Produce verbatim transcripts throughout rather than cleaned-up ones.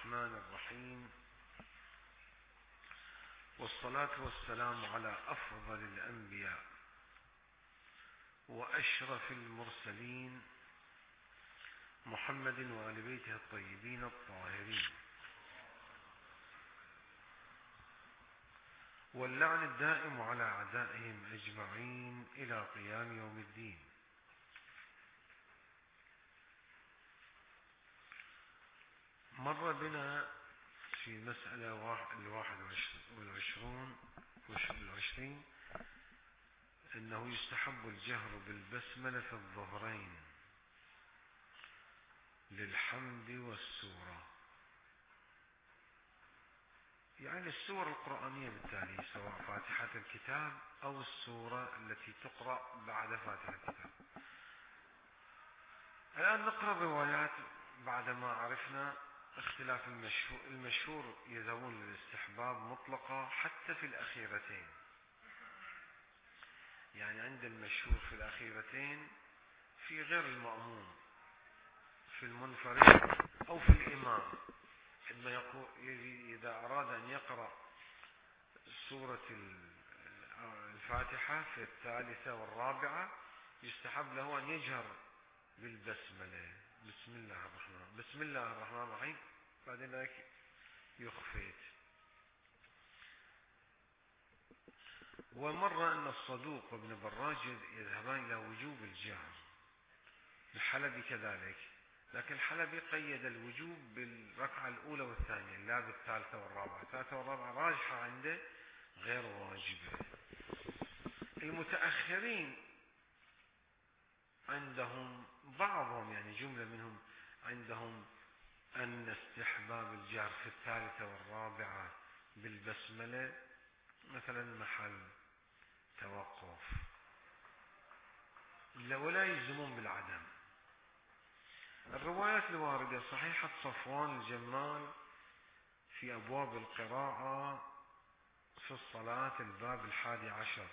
الرحمن الرحيم، والصلاة والسلام على أفضل الأنبياء وأشرف المرسلين محمد وآل بيته الطيبين الطاهرين، واللعن الدائم على أعدائهم أجمعين إلى قيام يوم الدين. مر بنا في مسألة الواحد والعشرون والعشرين أنه يستحب الجهر بالبسملة في الظهرين للحمد والسورة، يعني السور القرآنية بالتالي، سواء فاتحة الكتاب أو السورة التي تقرأ بعد فاتحة الكتاب. الآن نقرأ روايات بعدما عرفنا اختلاف المشهور. المشهور يذهبون للاستحباب مطلقة حتى في الأخيرتين، يعني عند المشهور في الأخيرتين في غير المأموم، في المنفرد أو في الإمام، عندما يقول إذا أراد أن يقرأ سورة الفاتحة في الثالثة والرابعة يستحب له أن يجهر بالبسملة، بسم الله الرحمن بسم الله الرحمن الرحيم، بعدين ذلك يخفيت. ومر أن الصدوق وابن براج يذهبان إلى وجوب الجهر، الحلبي كذلك، لكن الحلبي قيد الوجوب بالركعة الأولى والثانية لا بالثالثة والرابعة. الثالثة والرابعة راجحة عنده غير واجبة. المتأخرين عندهم بعضهم، يعني جملة منهم عندهم أن استحباب الجهر في الثالثة والرابعة بالبسملة مثلا محل توقف، ولا يلزمون بالعدم. الروايات الواردة صحيحة صفوان الجمال في أبواب القراءة في الصلاة الباب الحادي عشر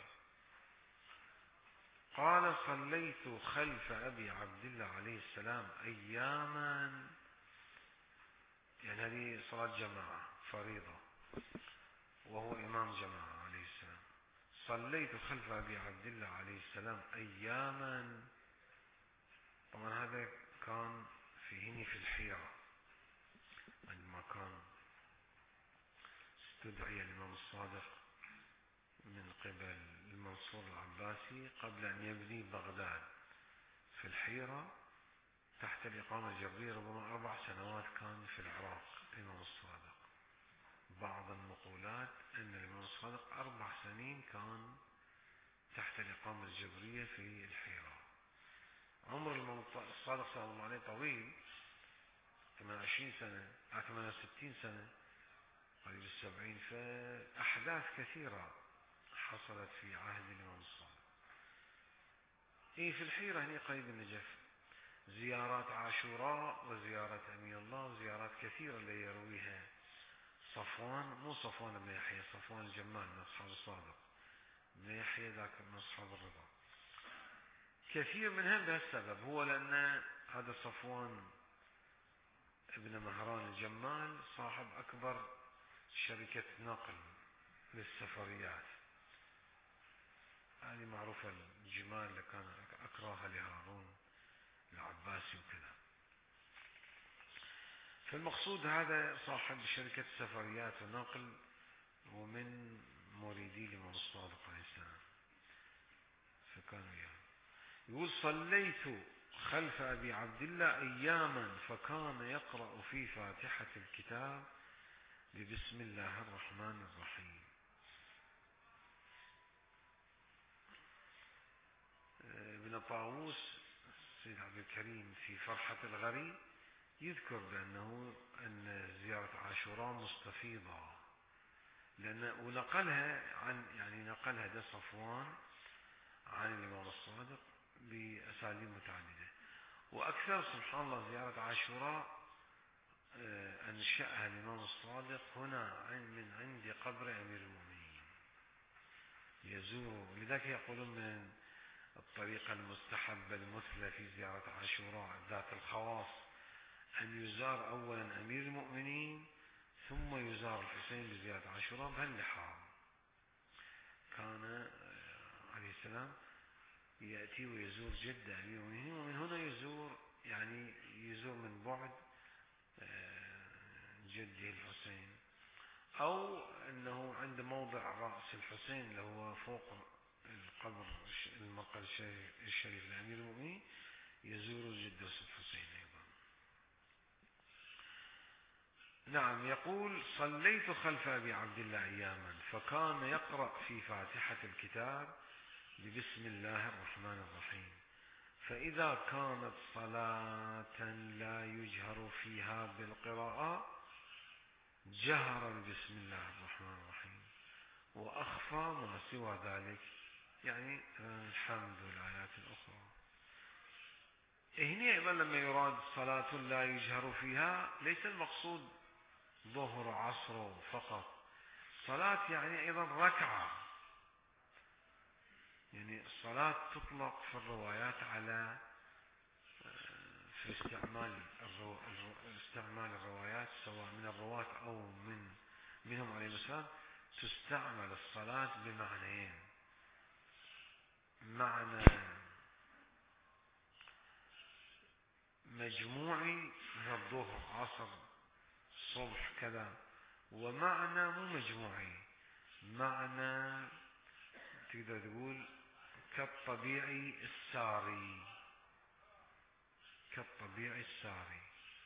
قال: صليت خلف أبي عبد الله عليه السلام أياما، يعني هذه صلاة جماعة فريضة وهو إمام جماعة عليه السلام. صليت خلف أبي عبد الله عليه السلام أياما، طبعا هذا كان في هني في الحيرة عندما كان استدعي الإمام الصادق من قبل المنصور العباسي قبل أن يبني بغداد في الحيرة تحت الإقامة الجبرية، ربما أربع سنوات كان في العراق الإمام الصادق. بعض النقولات أن الإمام الصادق أربع سنين كان تحت الإقامة الجبرية في الحيرة. عمر الإمام الصادق صلى الله عليه طويل، ثمانية وعشرين سنة أو ثمانية وستين سنة، قريب السبعين، فأحداث كثيرة حصلت في عهد الإمام الصادق. إيه في الحيرة هنا قريب النجف، زيارات عاشوراء وزيارات أمين الله وزيارات كثيرة اللي يرويها صفوان، مو صفوان بن يحيى، صفوان الجمال من أصحاب الصادق، بن يحيى ذاك من أصحاب الرضا. كثير منها بهالسبب، هو لأن هذا صفوان ابن مهران الجمال صاحب أكبر شركة نقل للسفريات، هذه معروفة، الجمال اللي كان أكراها لهارون العباسي وكذا. فالمقصود هذا صاحب شركة سفريات ونقل ومن مريدي الإمام الصادق عليه السلام، فكانوا يعني يقول: صليت خلف أبي عبد الله أياما فكان يقرأ في فاتحة الكتاب ببسم الله الرحمن الرحيم. ابن طاووس سيد عبد الكريم في فرحة الغريب يذكر بأنه أن زيارة عاشوراء مستفيضة، لأن ونقلها عن يعني نقلها ده صفوان عن الإمام الصادق بأساليب متعددة. وأكثر سبحان الله زيارة عاشوراء أنشأها الإمام الصادق هنا من عند قبر أمير المؤمنين يزور، لذلك يقولون من الطريقة المستحبة المثلى في زيارة عاشوراء ذات الخواص أن يزار أولا أمير المؤمنين ثم يزار الحسين بزيارة عاشوراء بهاللحاظ. كان عليه السلام يأتي ويزور جد أبي المؤمنين، ومن هنا يزور يعني يزور من بعد جده الحسين، أو أنه عند موضع رأس الحسين اللي هو فوق القبر المقر الشريف لأمير المؤمنين يزور جده الحسين أيضا. نعم. يقول: صليت خلف أبي عبد الله أياما فكان يقرأ في فاتحة الكتاب ببسم الله الرحمن الرحيم، فإذا كانت صلاة لا يجهر فيها بالقراءة جهر بسم الله الرحمن الرحيم، وأخفى ما سوى ذلك، يعني الحمد والآيات الأخرى. هنا أيضا لما يراد صلاة لا يجهر فيها ليس المقصود ظهر عصر فقط، صلاة يعني أيضا ركعة. يعني الصلاة تطلق في الروايات على في استعمال الرو... استعمال الروايات سواء من الرواة أو من منهم عليه السلام، تستعمل الصلاة بمعنيين: معنى مجموعي من الظهر عصر صبح كذا، ومعنى مو مجموعي، معنى تقدر تقول كالطبيعي الساري، كالطبيعي الساري.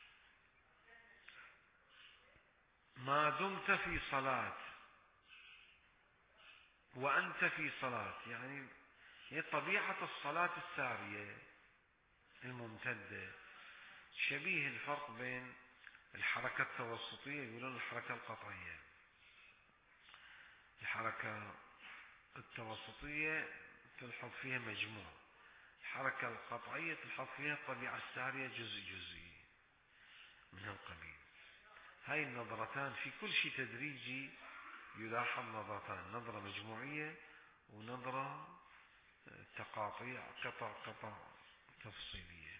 ما دمت في صلاة وأنت في صلاة، يعني هي طبيعة الصلاة السارية الممتدة، شبيه الفرق بين الحركة التوسطية يقولون الحركة القطعية. الحركة التوسطية تلحظ فيها مجموع، الحركة القطعية تلحظ فيها الطبيعة السارية جزء جزئي من هالقبيل. هاي النظرتان في كل شيء تدريجي يلاحظ نظرتان: نظرة مجموعية ونظرة تقاطيع قطع قطع تفصيلية.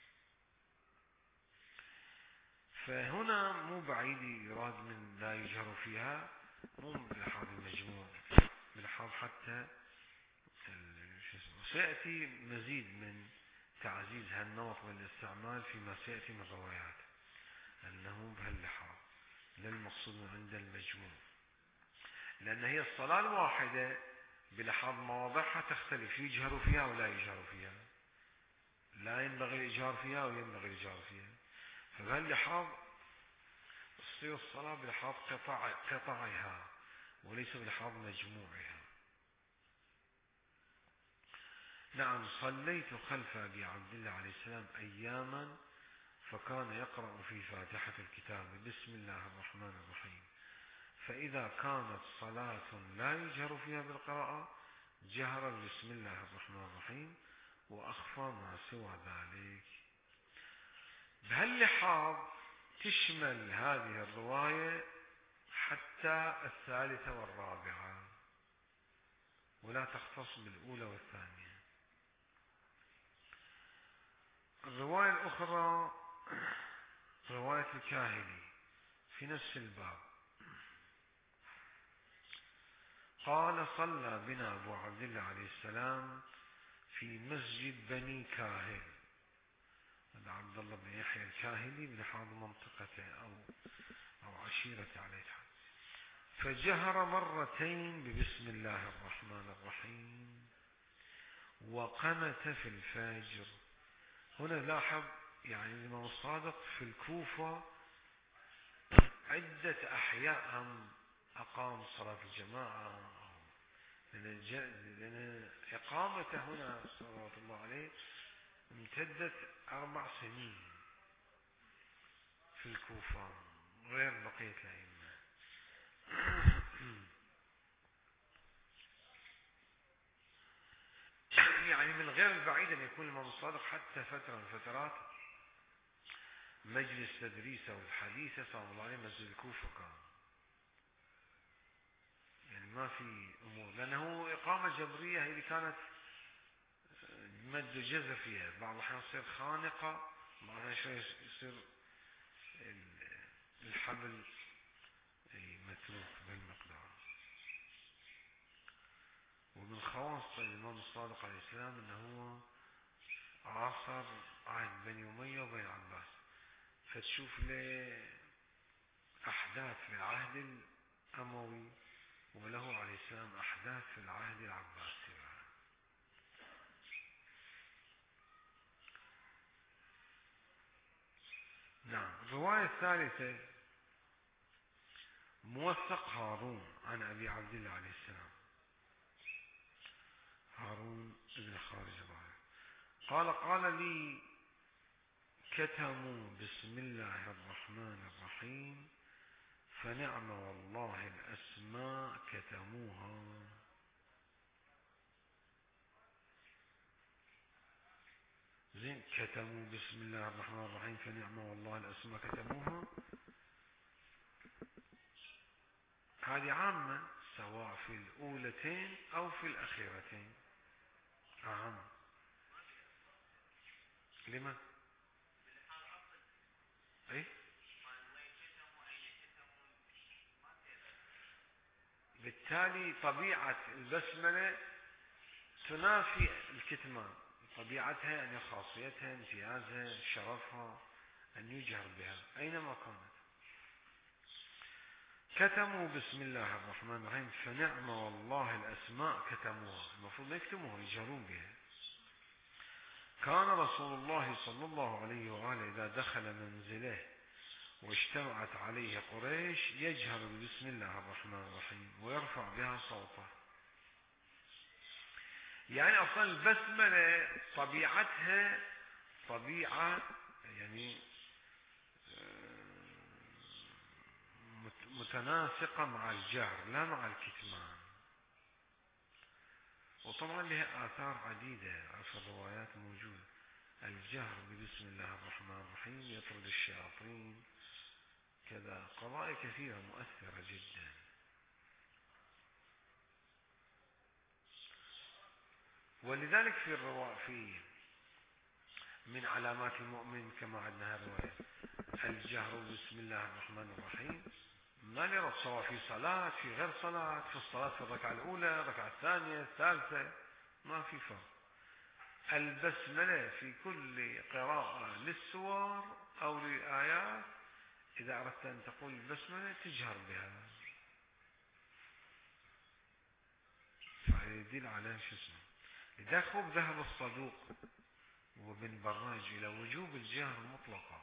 فهنا مو بعيد يراد من لا يجهر فيها مو بلحاظ المجموع، بلحاظ حتى سيأتي مزيد من تعزيز هالنمط من الاستعمال فيما سيأتي من الروايات، أنه بهاللحاظ لا المقصود من عند المجموع، لأن هي الصلاة الواحدة بلحاظ مواضعها تختلف، يجهر فيها ولا يجهر فيها، لا ينبغي الإجهار فيها وينبغي الإجهار فيها. فبهاللحاظ تصير الصلاة بلحاظ قطع قطعها وليس بلحاظ مجموعها. نعم. صليت خلف أبي عبد الله عليه السلام أياما فكان يقرأ في فاتحة الكتاب بسم الله الرحمن الرحيم، فإذا كانت صلاة لا يجهر فيها بالقراءة جهر بسم الله الرحمن الرحيم، وأخفى ما سوى ذلك. بهاللحاظ تشمل هذه الرواية حتى الثالثة والرابعة، ولا تختص بالأولى والثانية. الرواية الأخرى رواية الكاهلي في نفس الباب، قال: صلى بنا أبو عبد الله عليه السلام في مسجد بني كاهل. هذا عبد الله بن يحيى الكاهلي بلحاظ منطقته أو أو عشيرته عليه الحال، فجهر مرتين ببسم الله الرحمن الرحيم وقنت في الفجر. هنا لاحظ يعني الإمام الصادق في الكوفة عدة أحياء هم أقام صلاة الجماعة، لأن إقامته هنا صلوات الله عليه امتدت أربع سنين في الكوفة غير بقية الأئمة. يعني من غير البعيد أن يكون الإمام الصادق حتى فترة من الفترات مجلس تدريسه والحديثة صلى الله عليه مسجد الكوفة كان، يعني ما في أمور، لأنه إقامة جبرية هي اللي كانت مد جزء فيها، بعض الأحيان تصير خانقة، بعض الأحيان يصير الحبل خواص الإمام الصادق عليه السلام أنه هو عاصر عهد بني أمية وبني العباس، فتشوف له أحداث في العهد الأموي وله عليه السلام أحداث في العهد العباسي. نعم. الرواية الثالثة موثق هارون عن أبي عبد الله عليه السلام، هارون بن خارج الراهب قال قال لي كتموا بسم الله الرحمن الرحيم فنعم والله الأسماء كتموها. زين، كتموا بسم الله الرحمن الرحيم فنعم والله الأسماء كتموها، هذه عامة سواء في الأولتين أو في الأخيرتين، أهم. لما؟ أي؟ بالتالي طبيعة البسملة تنافي الكتمان، طبيعتها يعني خاصيتها امتيازها شرفها أن يجهر بها أينما كانت. كتموا بسم الله الرحمن الرحيم فنعم والله الأسماء كتموها، المفروض يكتموها يجهرون بها. كان رسول الله صلى الله عليه وآله إذا دخل منزله واجتمعت عليه قريش يجهر بسم الله الرحمن الرحيم ويرفع بها صوته. يعني أصلا البسملة طبيعتها طبيعة يعني متناسقة مع الجهر لا مع الكتمان، وطبعا لها آثار عديدة في الروايات موجودة. الجهر ببسم الله الرحمن الرحيم يطرد الشياطين، كذا قضايا كثيرة مؤثرة جدا. ولذلك في الرواية في من علامات المؤمن كما عندنا الرواية الجهر بسم الله الرحمن الرحيم، ما نرى سواء في صلاة في غير صلاة، في الصلاة في الركعة الأولى الركعة الثانية الثالثة ما في فرق. البسملة في كل قراءة للسور أو للآيات إذا أردت أن تقول البسملة تجهر بها، فيدل على شو اسمه. إذا خب ذهب الصدوق وابن براج إلى وجوب الجهر مطلقا.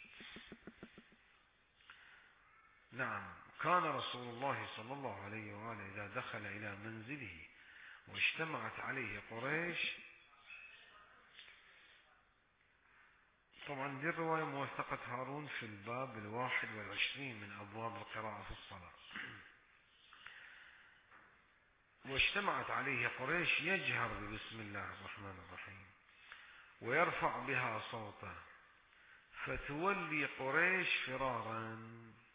نعم. كان رسول الله صلى الله عليه وآله إذا دخل إلى منزله واجتمعت عليه قريش، طبعا دي الرواية موثقة هارون في الباب الواحد والعشرين من أبواب القراءة في الصلاة. واجتمعت عليه قريش يجهر بسم الله الرحمن الرحيم ويرفع بها صوته فتولي قريش فرارا.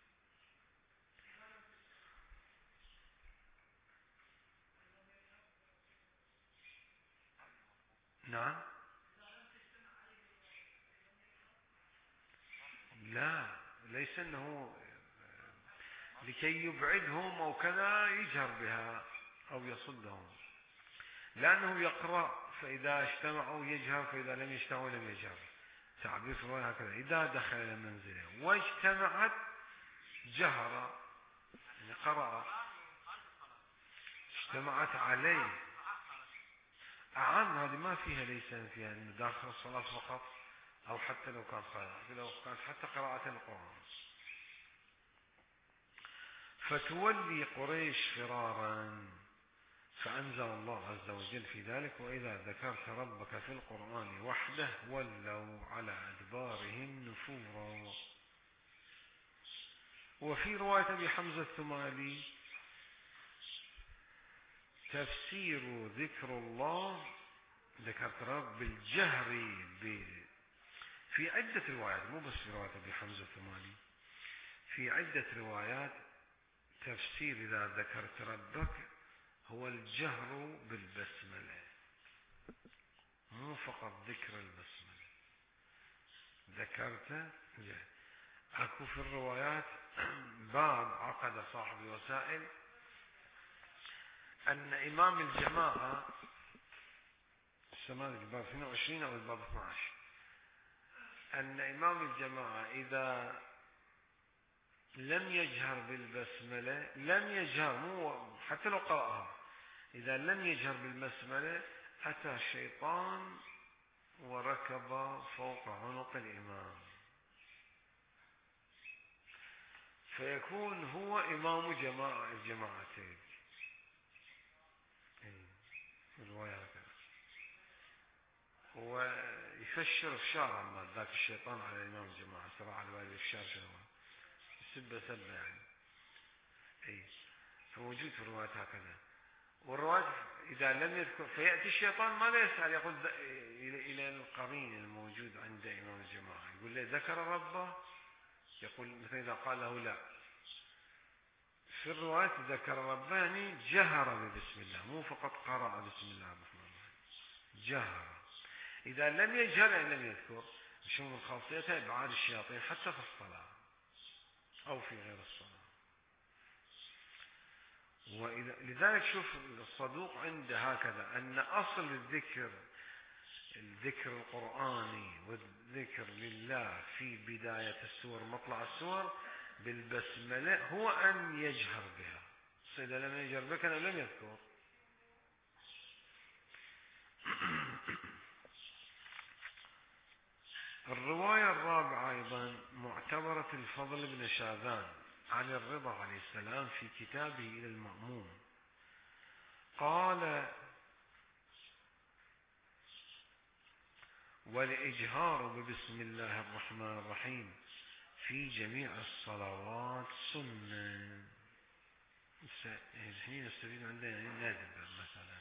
نعم. لا، ليس أنه لكي يبعدهم أو كذا يجهر بها أو يصدهم، لأنه يقرأ فإذا اجتمعوا يجهر فإذا لم يجتمعوا لم يجهر. تعبير في الرواية هكذا: إذا دخل إلى منزله واجتمعت جهر، يعني قرأ اجتمعت عليه. أعم هذه ما فيها، ليس فيها أنه داخل الصلاة فقط أو حتى لو كان قراءة، لو كانت حتى قراءة القرآن. فتولي قريش فرارا، فأنزل الله عز وجل في ذلك: وإذا ذكرت ربك في القرآن وحده ولوا على أدبارهم نفورا. وفي رواية أبي حمزة الثمالي: تفسير ذكر الله ذكرت رب بالجهر ب في عدة روايات، مو بس في رواية أبي حمزة الثمالي، في عدة روايات تفسير إذا ذكرت ربك هو الجهر بالبسملة، مو فقط ذكر البسملة. ذكرت جهر. أكو في الروايات باب عقد صاحب الوسائل أن إمام الجماعة السماد الباب اثنين وعشرين أو الباب اثني عشر، أن إمام الجماعة إذا لم يجهر بالبسملة، لم يجهر مو حتى لو قرأها، إذا لم يجهر بالبسملة أتى الشيطان وركب فوق عنق الإمام، فيكون هو إمام جماعة الجماعتين. الرواية هكذا، ويفشر فشار عما ذاك الشيطان على إمام الجماعة، سرع على بالي فشار شنو سبة سبة يعني. أي فموجود في الروايات هكذا. والروايات إذا لم يذكر فيأتي الشيطان ما لا يسأل، يقول إلى القرين الموجود عند إمام الجماعة، يقول له ذكر ربه، يقول مثلا إذا قال له لا، في الروايات ذكر ربه يعني جهر ببسم الله، مو فقط قرأ بسم الله الرحمن الرحيم، جهر. إذا لم يجهر يعني لم يذكر، شو من خاصيتها إبعاد الشياطين حتى في الصلاة أو في غير الصلاة. وإذا لذلك شوف الصدوق عنده هكذا أن أصل الذكر، الذكر القرآني والذكر لله في بداية السور مطلع السور بالبسملة هو أن يجهر بها. إذا لم يجهر بها كان لم يذكر. الرواية الرابعة أيضا معتبرة الفضل بن شاذان عن الرضا عليه السلام في كتابه إلى المأمون، قال: والإجهار ببسم الله الرحمن الرحيم في جميع الصلوات سنة. الحين نستفيد عندنا يعني نادب مثلا،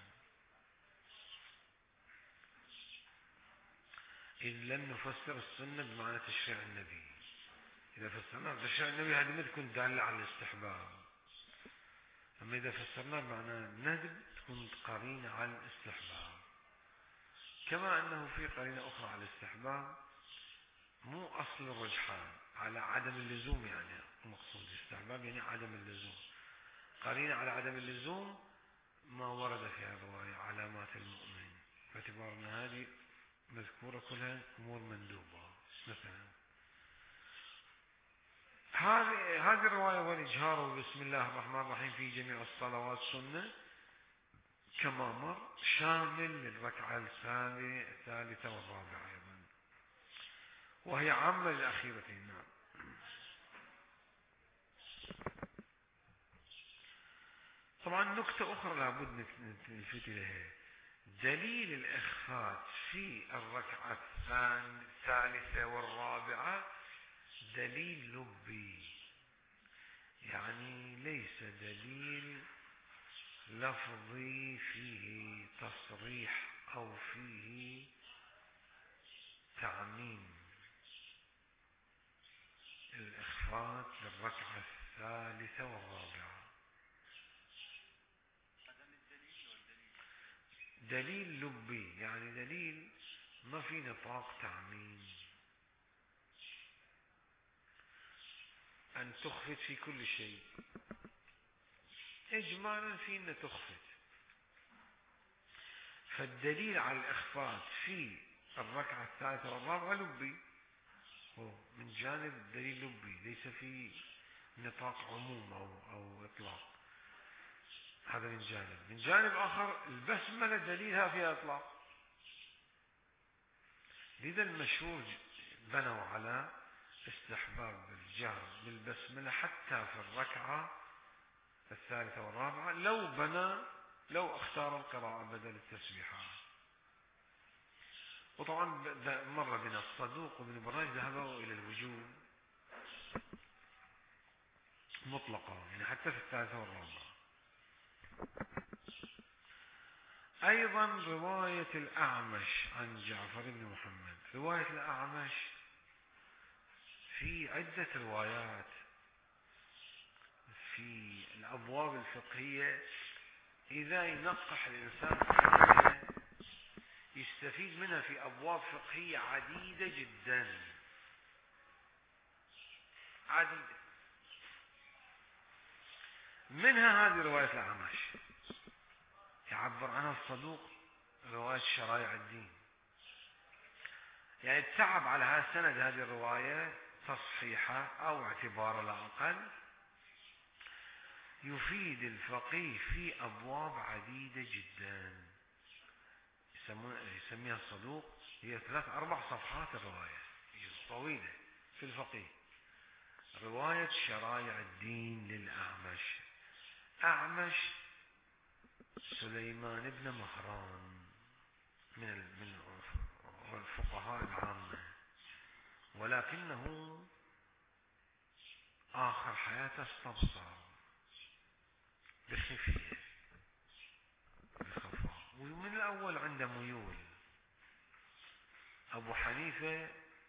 إن لم نفسر السنة بمعنى تشريع النبي. إذا فسرناه بتشريع النبي هذه ما تكون دالة على الاستحباب، أما إذا فسرناه بمعنى الندب تكون قرينة على الاستحباب. كما أنه في قرينة أخرى على الاستحباب، مو أصل الرجحان، على عدم اللزوم، يعني مقصود الاستحباب يعني عدم اللزوم. قرينة على عدم اللزوم ما ورد في هذه الرواية علامات المؤمن، باعتبارنا هذه مذكورة كلها أمور مندوبة. مثلا هذه هذه الرواية والإجهار بسم الله الرحمن الرحيم في جميع الصلوات سنة، كما مر شامل للركعة الثالثة والرابعة أيضا، وهي عامة للأخيرتين. نعم. طبعا نكتة أخرى لابد نلفت إليها، دليل الإخفاء في الركعة الثالثة والرابعة دليل لبي، يعني ليس دليل لفظي فيه تصريح أو فيه تعميم. الإخفاء للركعة الثالثة والرابعة دليل لبي، يعني دليل ما في نطاق تعميم، أن تخفت في كل شيء، إجمالا في أن تخفت. فالدليل على الإخفاء في الركعة الثالثة والرابعة لبي، هو من جانب الدليل لبي، ليس في نطاق عموم أو, أو إطلاق. هذا من جانب. من جانب آخر البسملة دليلها فيها إطلاق، لذا المشهور بنوا على استحباب الجهر بالبسملة حتى في الركعة الثالثة والرابعة، لو بنى لو اختار القراءة بدل التسبيحات. وطبعا مر بنا الصدوق وابن براج ذهبوا إلى الوجوب مطلقة، يعني حتى في الثالثة والرابعة. أيضا رواية الأعمش عن جعفر بن محمد، رواية الأعمش في عدة روايات في الأبواب الفقهية، إذا ينقح الإنسان فيها يستفيد منها في أبواب فقهية عديدة جدا، عديدة. منها هذه رواية الأعمش، يعبر عنها الصدوق رواية شرايع الدين. يعني تعب على هذا السند هذه الرواية تصحيحها أو اعتبارها على الأقل، يفيد الفقيه في أبواب عديدة جدا. يسميها الصدوق، هي ثلاث أربع صفحات الرواية طويلة في الفقيه. رواية شرايع الدين للأعمش. أعمش سليمان بن مهران من من الفقهاء العامة، ولكنه آخر حياته استبصر بخفية بخفاء، ومن الأول عنده ميول. أبو حنيفة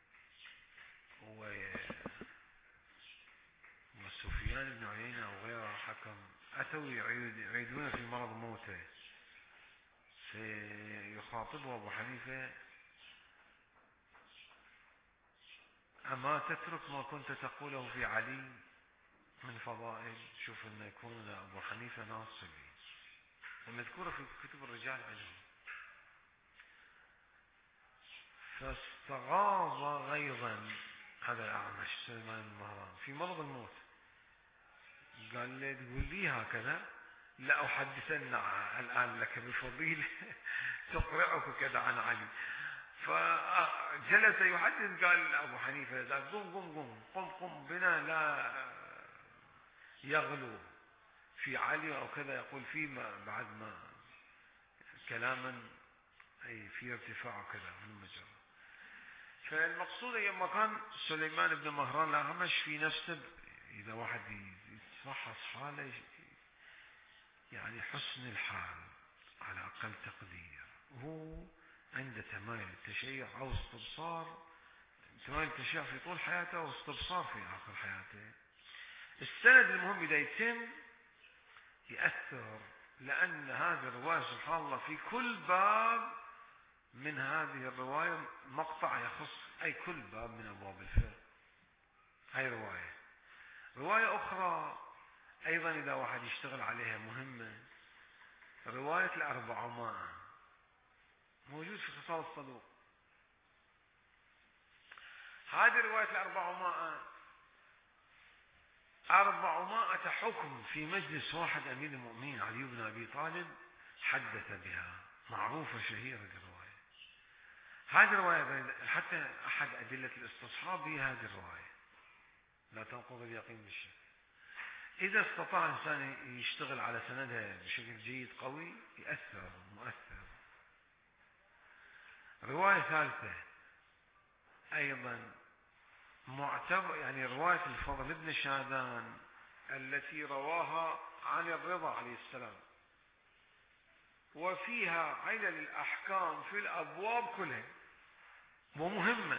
وسفيان بن عيينة وغيره حكم أتوا يعيدون في مرض موته، فيخاطبه أبو حنيفة: أما تترك ما كنت تقوله في علي من فضائل؟ شوف أن يكون أبو حنيفة ناصبي ومذكورة في كتب الرجال عنه. فاستغاظ غيظا هذا الأعمش سليمان بن مهران في مرض الموت، قال لي تقول لي هكذا؟ لا أحدثن الآن لك بفضيلة تقرأك كذا عن علي. فجلس يحدث، قال أبو حنيفة: قم قم قم قم قم بنا لا يغلو في علي أو كذا، يقول فيه بعد ما كلاما أي في ارتفاع وكذا من المجرى. فالمقصود لما كان سليمان بن مهران الأعمش في نفسه، إذا واحد يتفحص حاله يعني حسن الحال على أقل تقدير، وهو عنده تمايل التشيع أو استبصار، تمايل التشيع في طول حياته واستبصار في آخر حياته. السند المهم إذا يتم يأثر، لأن هذه الرواية سبحان الله في كل باب من هذه الرواية مقطع يخص أي كل باب من أبواب الفقه. هاي رواية. رواية أخرى أيضا إذا واحد يشتغل عليها مهمة، رواية الأربعمائة، موجود في خصال الصدوق. هذه رواية الأربعمائة أربعمائة حكم في مجلس واحد أمير المؤمنين علي بن أبي طالب حدث بها، معروفة شهيرة الرواية. هذه الرواية حتى أحد أدلة الاستصحاب هي هذه الرواية، لا تنقض اليقين بالشك. إذا استطاع الإنسان يشتغل على سندها بشكل جيد قوي يأثر مؤثر. رواية ثالثة أيضا معتبر، يعني رواية الفضل بن شادان التي رواها عن الرضا عليه السلام، وفيها علل الأحكام في الأبواب كلها ومهمة.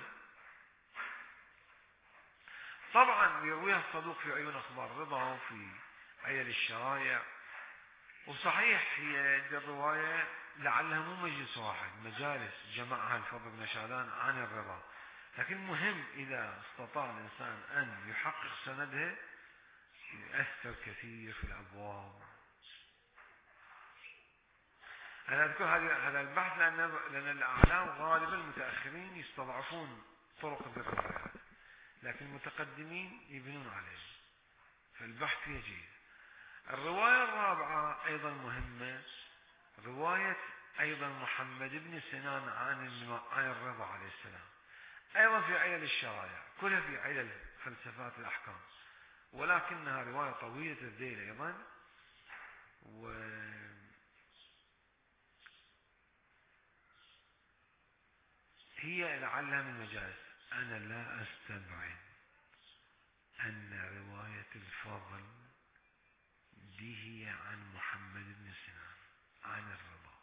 طبعا يرويها الصدوق في عيون أخبار الرضا وفي علل الشرايع، وصحيح هي الرواية لعلها مو مجلس واحد، مجالس جمعها الفضل بن شادان عن الرضا، لكن مهم إذا استطاع الإنسان أن يحقق سندها يؤثر كثير في الأبواب. أنا أذكر هذا البحث لأن لأن الأعلام غالبا المتأخرين يستضعفون طرق الروايات، لكن المتقدمين يبنون عليه، فالبحث فيه جيد. الرواية الرابعة أيضا مهمة، رواية أيضا محمد بن سنان عن عن الرضا عليه السلام، أيضا في علل الشرايع، كلها في علل فلسفات الأحكام، ولكنها رواية طويلة الذيل أيضا، وهي لعلها من مجالس. أنا لا أستبعد أن رواية الفضل دي هي عن محمد بن سنان عن الرضا،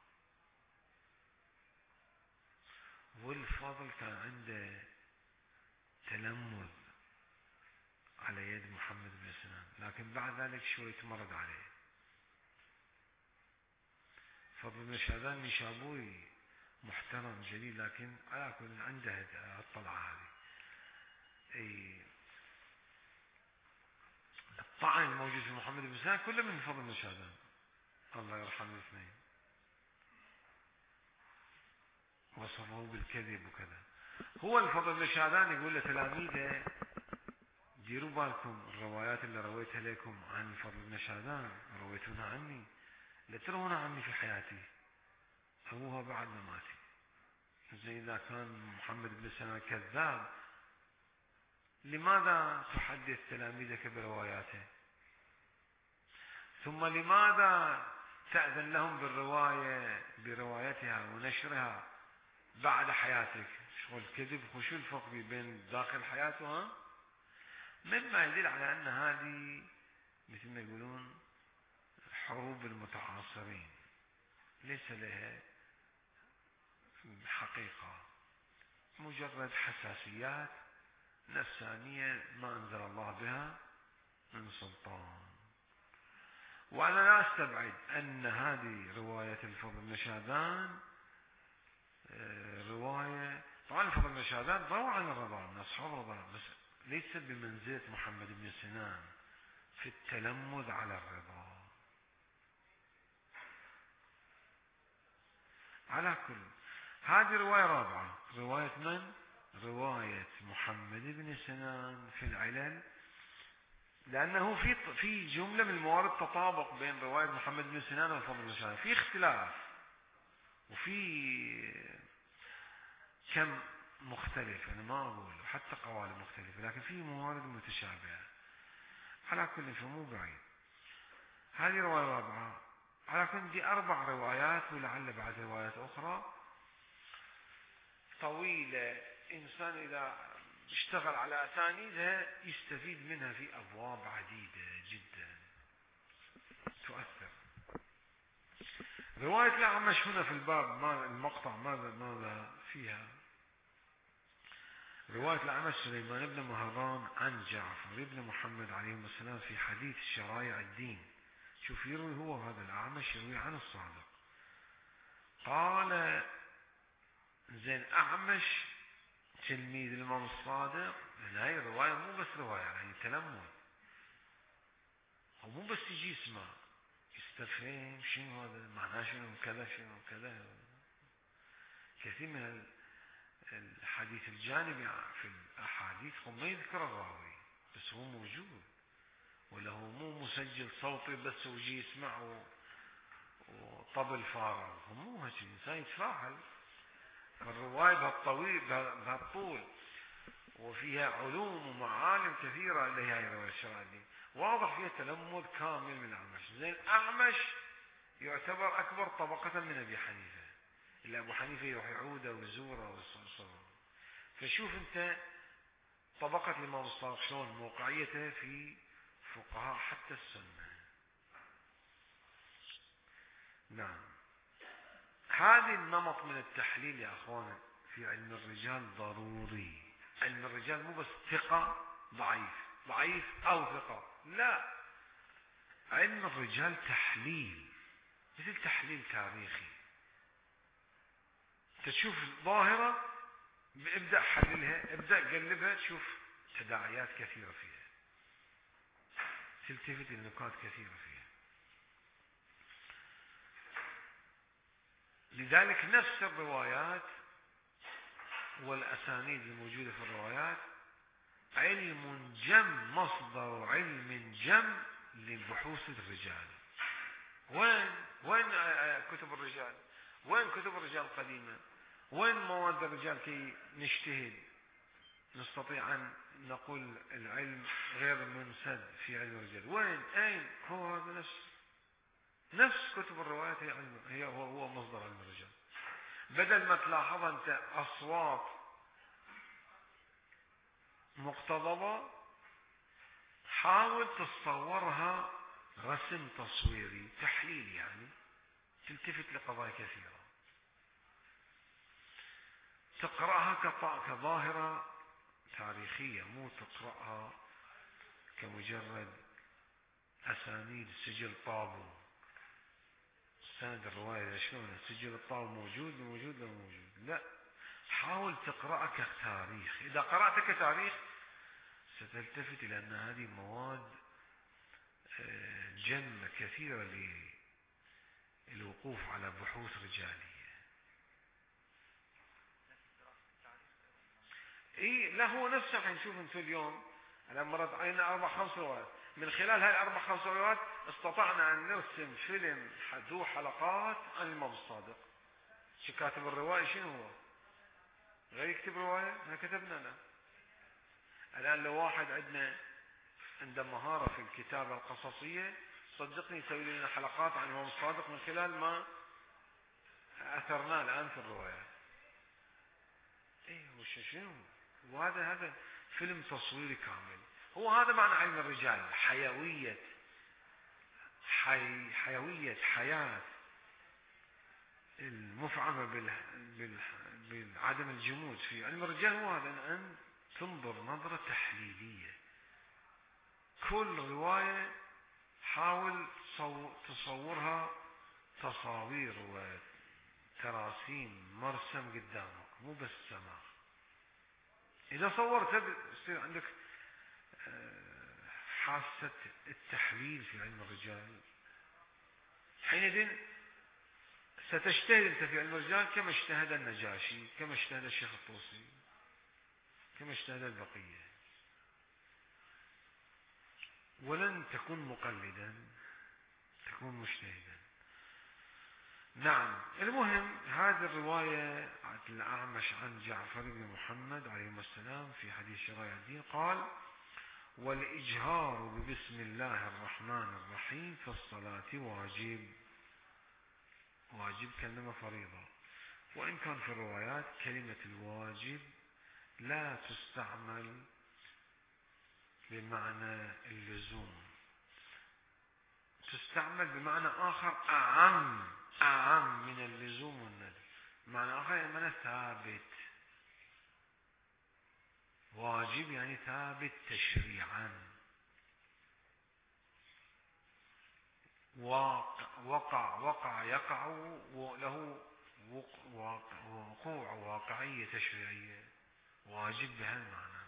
والفضل كان عنده تلمذ على يد محمد بن سنان، لكن بعد ذلك شوي تمرد عليه. فضل بن شادان نشابوي محترم جليل، لكن على كل عنده الطلعة هذه. أي الطعن الموجود في محمد بن سنان كله من فضل بن شادان، الله يرحم الاثنين. وصفه بالكذب وكذا. هو الفضل بن شعبان يقول لتلاميذه ديروا بالكم الروايات اللي رويتها لكم عن الفضل بن شعبان رويتونها عني، لا ترونا عني في حياتي، سووها بعد مماتي. زي إذا كان محمد بن سنان كذاب لماذا تحدث تلاميذك برواياته؟ ثم لماذا تأذن لهم بالرواية بروايتها ونشرها بعد حياتك؟ شغل كذب. وشو الفرق بين داخل حياتها؟ مما يدل على أن هذه مثل ما يقولون حروب المتعاصرين، ليس لها حقيقة، مجرد حساسيات نفسانية ما أنزل الله بها من سلطان. وأنا لا أستبعد أن هذه رواية الفضل بن شعبان رواية، طبعا الفضل بن شعبان روى عن الرضا من أصحاب الرضا، بس ليس بمنزلة محمد بن سنان في التلمذ على الرضا. على كل هذه رواية رابعة، رواية من؟ رواية محمد بن سنان في العلل، لأنه في في جملة من الموارد تطابق بين رواية محمد بن سنان والفضل بن شعبان، في اختلاف وفي كم مختلف، أنا ما أقول حتى قوالب مختلفة، لكن في موارد متشابهة. على كل فمو بعيد. هذه رواية رابعة. على كل دي أربع روايات، ولعل بعد روايات أخرى طويلة. إنسان إذا اشتغل على أسانيدها يستفيد منها في أبواب عديدة جدا تؤثر. رواية الأعمش هنا في الباب ما المقطع ماذا ماذا فيها؟ رواية الأعمش سليمان بن مهران عن جعفر بن محمد عليهم السلام في حديث شرائع الدين. شوف يروي هو هذا الأعمش يروي عن الصادق. قال زين أعمش تلميذ الإمام الصادق، هاي الرواية مو بس رواية يعني تلمذ، هو مو بس يجي اسمه يستفهم شنو هذا معناه، شنو كذا شنو كذا. كثير من الحديث الجانبي في الأحاديث هم ما يذكر الراوي بس هو موجود، ولا هو مو مسجل صوتي بس ويجي يسمع وطبل فارغ، هو مو هيك إنسان يتفاعل. الرواية بهالطويل بهالطول وفيها علوم ومعالم كثيرة اللي هي الرواية الشرعية، واضح فيها تلمذ كامل من الأعمش. زين أعمش يعتبر أكبر طبقة من أبي حنيفة، اللي أبو حنيفة يروح يعوده ويزوره ويصوره. فشوف أنت طبقة الإمام الصادق شلون موقعيته في فقهاء حتى السنة. نعم، هذا النمط من التحليل يا أخوانا في علم الرجال ضروري. علم الرجال مو بس ثقة ضعيف ضعيف أو ثقة، لا، علم الرجال تحليل، مثل تحليل تاريخي. تشوف ظاهرة ابدأ حللها، ابدأ قلبها، تشوف تداعيات كثيرة فيها، تلتفت النقاط كثيرة فيها. لذلك نفس الروايات والأسانيد الموجودة في الروايات علم جم، مصدر علم جم لبحوث الرجال. وين وين كتب الرجال؟ وين كتب الرجال القديمة؟ وين مواد الرجال كي نجتهد نستطيع أن نقول العلم غير منسد في علم الرجال؟ وين؟ أين؟ هو هذا نفس نفس كتب الروايات، هي علم، هي هو, هو مصدر علم الرجال. بدل ما تلاحظ أنت أصوات مقتضبة، حاول تتصورها رسم تصويري تحليل، يعني تلتفت لقضايا كثيرة، تقرأها كظاهرة تاريخية، مو تقرأها كمجرد أسانيد سجل طابو. سند الرواية شلون سجل الطابو موجود موجود لا موجود، لا، حاول تقرأها كتاريخ. إذا قرأت كتاريخ ستلتفت إلى أن هذه مواد جمة كثيرة للوقوف على بحوث رجالية. اي لا هو نفسه حنشوف انتم اليوم الان مرت علينا اربع خمس روايات، من خلال هاي الاربع خمس روايات استطعنا ان نرسم فيلم ذو حلقات عن الامام الصادق. شو كاتب الرواية شنو هو؟ غير يكتب رواية، احنا كتبنا له. الان لو واحد عندنا عنده مهارة في الكتابة القصصية صدقني يسوي لنا حلقات عن الامام الصادق من خلال ما اثرناه الان في الروايات. ايه وش شنو؟ وهذا هذا فيلم تصويري كامل. هو هذا معنى علم الرجال، حيوية حي حيوية حياة المفعمة بال... بال... بعدم الجمود في علم الرجال. هو هذا أن تنظر نظرة تحليلية، كل رواية حاول تصورها تصاوير وتراسيم مرسم قدامك مو بس سماع. إذا صورت يصير عندك حاسة التحليل في علم الرجال. حينئذ ستجتهد أنت في علم الرجال كما اجتهد النجاشي، كما اجتهد الشيخ الطوسي، كما اجتهد البقية، ولن تكون مقلدا، تكون مجتهدا. نعم. المهم هذه الرواية عن الأعمش عن جعفر بن محمد عليه السلام في حديث شرائع الدين قال: والإجهار ببسم الله الرحمن الرحيم في الصلاة واجب. واجب كلمة فريضة، وإن كان في الروايات كلمة الواجب لا تستعمل بمعنى اللزوم، تستعمل بمعنى آخر أعم أعم من اللزوم والندب. معنى آخر يعني معنى ثابت. واجب يعني ثابت تشريعا، واقع وقع وقع يقع له وقوع واقعية تشريعية. واجب بهالمعنى.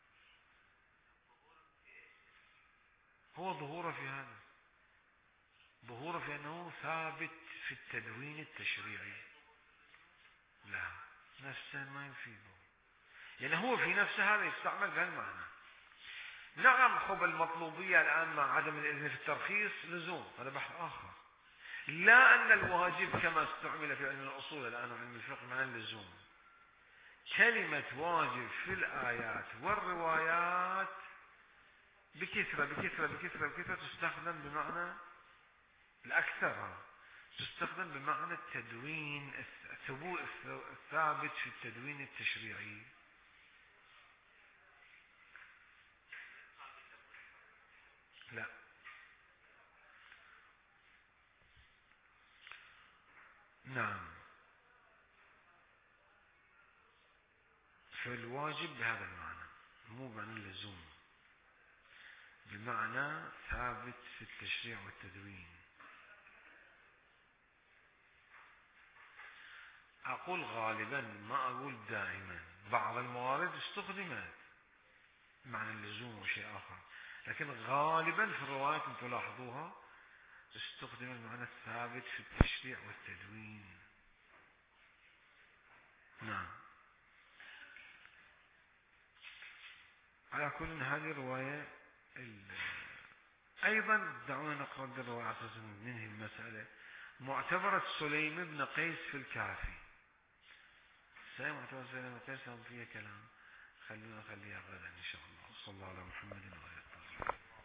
هو ظهوره في هذا، ظهوره في أنه ثابت في التدوين التشريعي. لا نفسه ما يفيده، يعني هو في نفسه هذا يستعمل بهالمعنى. نعم خب المطلوبية الآن مع عدم الإذن في الترخيص لزوم، هذا بحث آخر. لا أن الواجب كما استعمل في علم الأصول الآن وعلم الفقه معنى اللزوم. كلمة واجب في الآيات والروايات بكثرة بكثرة بكثرة بكثرة تستخدم بمعنى الأكثر، تستخدم بمعنى التدوين الثابت في التدوين التشريعي. لا نعم، فالواجب بهذا المعنى مو معنى اللزوم، بمعنى ثابت في التشريع والتدوين. أقول غالبا ما أقول دائما، بعض الموارد استخدمت معنى اللزوم وشيء آخر، لكن غالبا في الروايات أنتم تلاحظوها استخدم المعنى الثابت في التشريع والتدوين. نعم. على كل هذه الرواية أيضا دعونا نقرأ الرواية على أساس ننهي المسألة. معتبرة سليم بن قيس في الكافي. سليم معتبرة سليم بن قيس فيها كلام، خلونا نخليها غدا إن شاء الله. صلى الله على محمد وعلى آله.